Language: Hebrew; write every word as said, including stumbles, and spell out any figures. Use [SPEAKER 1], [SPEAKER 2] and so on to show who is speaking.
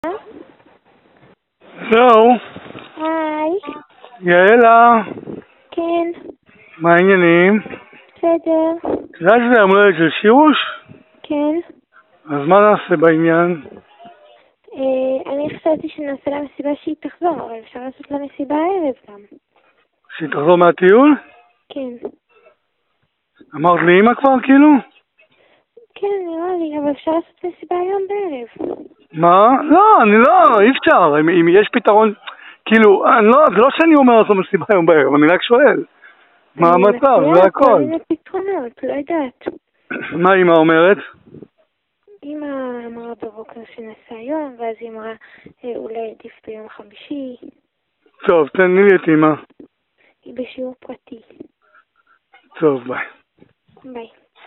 [SPEAKER 1] זהו.
[SPEAKER 2] היי.
[SPEAKER 1] יעלה.
[SPEAKER 2] כן.
[SPEAKER 1] מה העניינים?
[SPEAKER 2] בסדר.
[SPEAKER 1] את יודעת שזה יום הולדת של שירוש?
[SPEAKER 2] כן.
[SPEAKER 1] אז מה נעשה בעניין?
[SPEAKER 2] אה, אני חשבתי שנעשה לה מסיבה שהיא תחזור, אבל אפשר לעשות לה מסיבה הערב גם.
[SPEAKER 1] שהיא תחזור מהטיול?
[SPEAKER 2] כן.
[SPEAKER 1] אמרת לאמא כבר כאילו? כן,
[SPEAKER 2] נראה לי, אבל אפשר לעשות מסיבה היום בערב.
[SPEAKER 1] מה? לא, אני לא, אי אפשר. אם, אם יש פתרון, כאילו, אני לא, זה לא שאני אומר לעשות מסיבה היום בערב, אני רק שואל. מה המצב? זה
[SPEAKER 2] אני מציעה כל
[SPEAKER 1] הכל.
[SPEAKER 2] מיני פתרונות, לא יודעת.
[SPEAKER 1] מה אמא אומרת?
[SPEAKER 2] אמא אמרה בבוקר שנעשה היום, ואז היא אמרה אה, אולי עדיף ביום חמישי.
[SPEAKER 1] טוב, תני לי את אמא.
[SPEAKER 2] היא בשיעור פרטי.
[SPEAKER 1] טוב, ביי.
[SPEAKER 2] ביי.